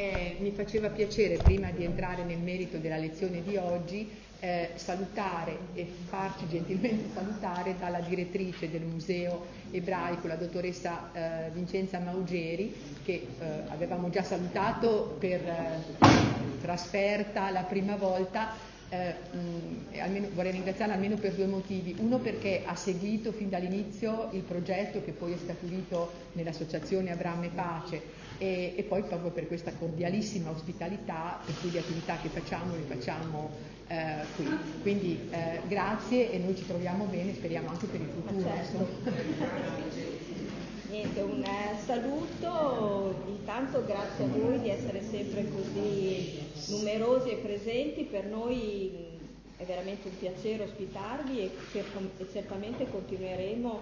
Mi faceva piacere, prima di entrare nel merito della lezione di oggi, salutare e farci gentilmente salutare dalla direttrice del Museo Ebraico, la dottoressa Vincenza Maugeri, che avevamo già salutato per trasferta la prima volta. Vorrei ringraziarla almeno per due motivi: uno perché ha seguito fin dall'inizio il progetto che poi è scaturito nell'associazione Abramo e Pace, e poi proprio per questa cordialissima ospitalità, per cui le attività che facciamo le facciamo qui. Quindi grazie, e noi ci troviamo bene, speriamo anche per il futuro. Niente, un saluto, intanto grazie a voi di essere sempre così numerosi e presenti. Per noi è veramente un piacere ospitarvi e certamente continueremo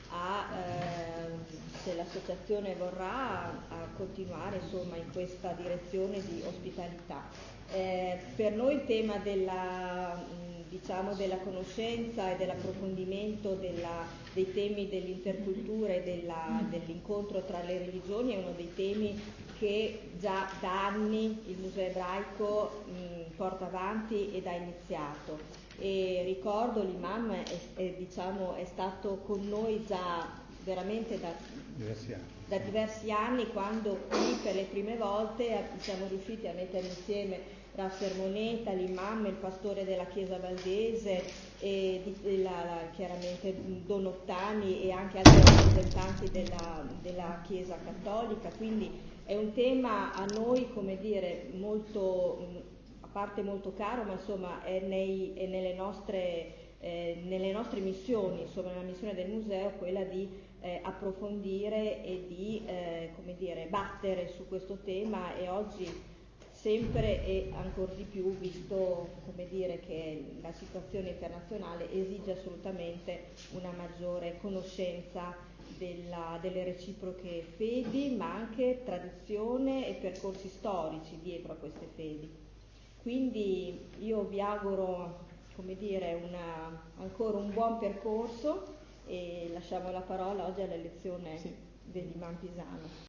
se l'associazione vorrà, a continuare insomma in questa direzione di ospitalità. Per noi il tema della conoscenza e dell'approfondimento dei temi dell'intercultura e dell'incontro tra le religioni è uno dei temi che già da anni il Museo Ebraico porta avanti ed ha iniziato. E ricordo l'imam è stato con noi già veramente da diversi anni, quando qui per le prime volte siamo riusciti a mettere insieme Raffer Moneta, l'imam, il pastore della Chiesa Valdese, e chiaramente Don Ottani e anche altri rappresentanti della Chiesa Cattolica. Quindi è un tema a noi, come dire, molto, a parte molto caro, ma insomma è nelle nostre missioni, insomma la missione del museo, quella di approfondire e di battere su questo tema, e oggi sempre e ancora di più, visto che la situazione internazionale esige assolutamente una maggiore conoscenza delle reciproche fedi, ma anche tradizione e percorsi storici dietro a queste fedi. Quindi io vi auguro ancora un buon percorso, e lasciamo la parola oggi alla lezione dell'imam Pisano.